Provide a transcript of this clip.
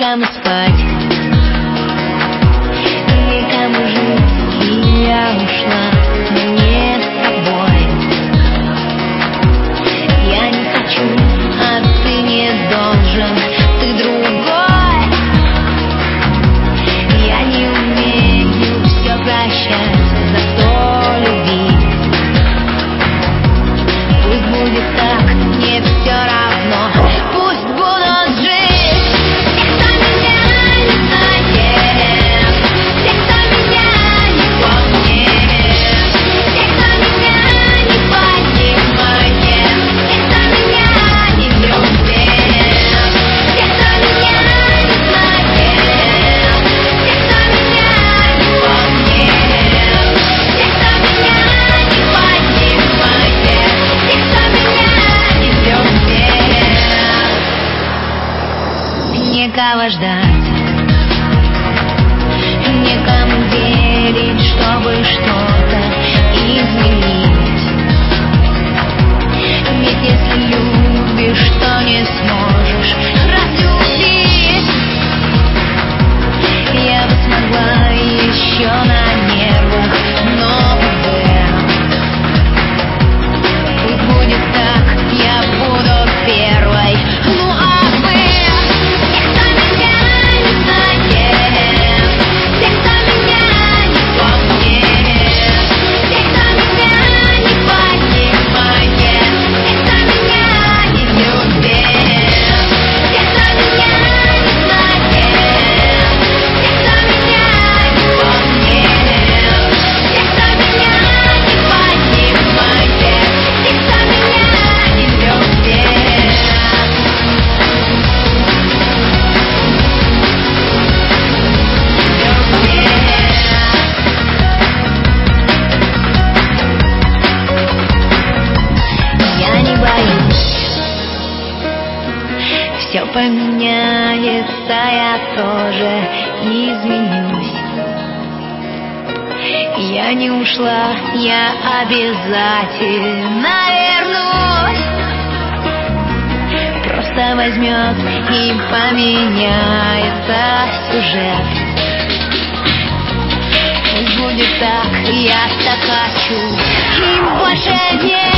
Некому спать, некому жить, и я ушла, но не с тобой. Я не хочу, а ты не должен, ты другой. Я не умею все прощать, зато любить. Пусть будет так, мне все равно, пусть буду жить. Некого ждать, некому верить, чтобы что-то изменить. Ведь если любишь, то не сможешь разлюбить. Я бы смогла еще на нервах, но пусть будет так, я буду первой. Ну а вы? Все поменяется, я тоже изменюсь. Я не ушла, я обязательно вернусь. Просто возьмет и поменяется сюжет. Пусть будет так, я так хочу, и больше нет.